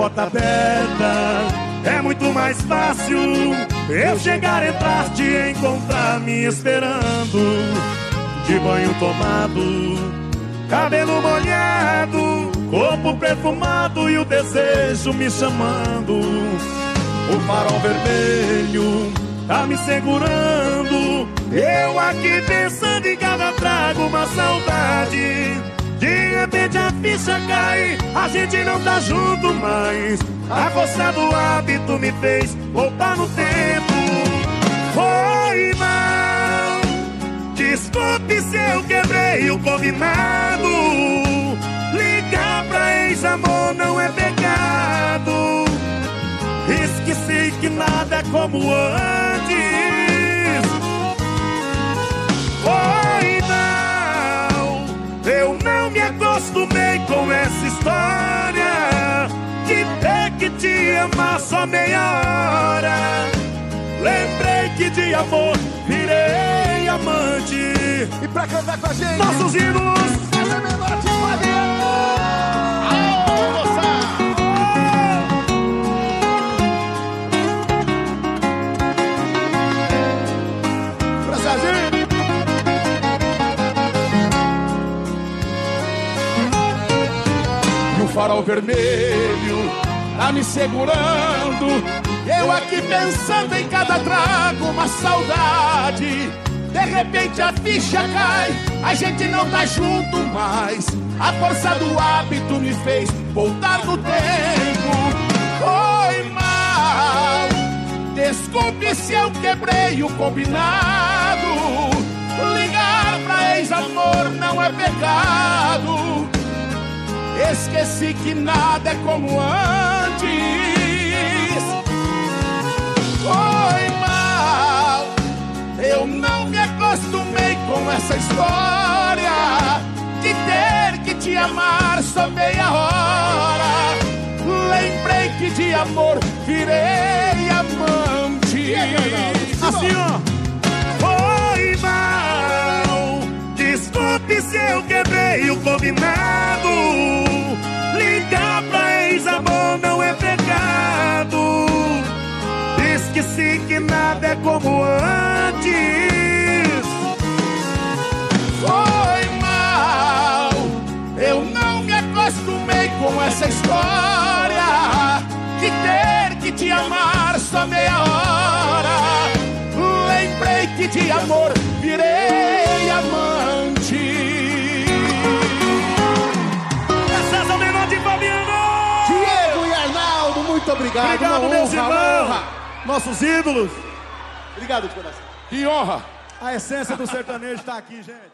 porta aberta, é muito mais fácil eu chegar, entrar, te encontrar me esperando. De banho tomado, cabelo molhado, corpo perfumado e o desejo me chamando. O farol vermelho tá me segurando, eu aqui pensando em cada trago, uma saudade. De repente a ficha cai, a gente não tá junto mais. A força do hábito me fez voltar no tempo. Foi mal, desculpe se eu quebrei o combinado. Ligar pra ex-amor não é pecado. Esqueci que nada é como antes. Foi mal, eu não me acostumei com essa história de ter que te amar só meia hora. Lembrei que de amor virei amante. E pra cantar com a gente, nossos ídolos, essa é menor de Fabiano. Aô, moça! Pra Serginho. E o farol vermelho tá me segurando, eu aqui pensando em cada trago, uma saudade. De repente a ficha cai, a gente não tá junto mais. A força do hábito me fez voltar no tempo. Foi mal, desculpe se eu quebrei o combinado. Ligar pra ex-amor não é pecado. Esqueci que nada é como antes. Foi mal, eu não me acostumei com essa história de ter que te amar só meia hora. Lembrei que de amor virei amante. assim ó. Foi mal, desculpe se eu quebrei o combinado. Ligar pra ex-amor não é pecado. Esqueci que nada é como antes. Foi mal, eu não me acostumei com essa história de ter que te amar só meia hora. Lembrei que de amor virei amante. Essas é o menor de Fabiano. Diego e Arnaldo, muito obrigado. Obrigado, meus honra, irmãos, honra. nossos ídolos. Obrigado de coração. Que honra. A essência do sertanejo tá aqui, gente.